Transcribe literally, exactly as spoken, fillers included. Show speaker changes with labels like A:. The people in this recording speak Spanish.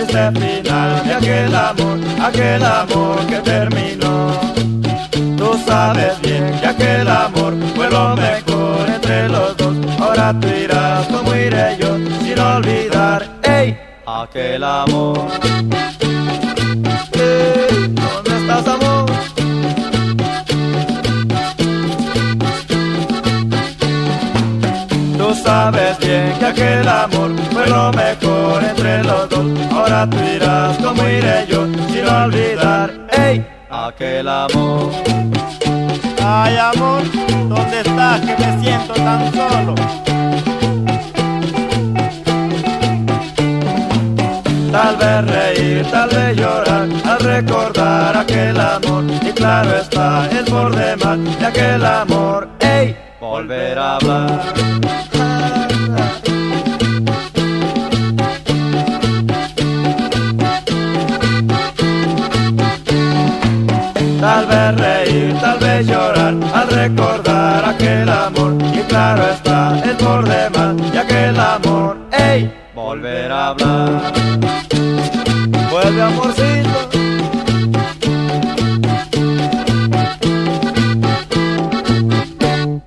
A: este final de aquel amor, aquel amor que terminó. Tú sabes bien que aquel amor fue lo mejor entre los dos. Ahora tú irás como iré yo, sin olvidar, ey, aquel amor. Ey, ¿dónde estás, amor? Tú sabes bien que aquel amor fue lo mejor entre los dos. Ahora tú irás como iré yo, sin olvidar, ey, aquel amor.
B: Ay, amor, ¿dónde estás que me siento tan solo?
A: Tal vez reír, tal vez llorar al recordar aquel amor. Y claro está, es por demás de aquel amor, ey, volver a hablar. Tal vez reír, tal vez llorar al recordar aquel amor. Y claro está, es por demás de aquel amor, ey, volver a hablar. Vuelve, amorcito.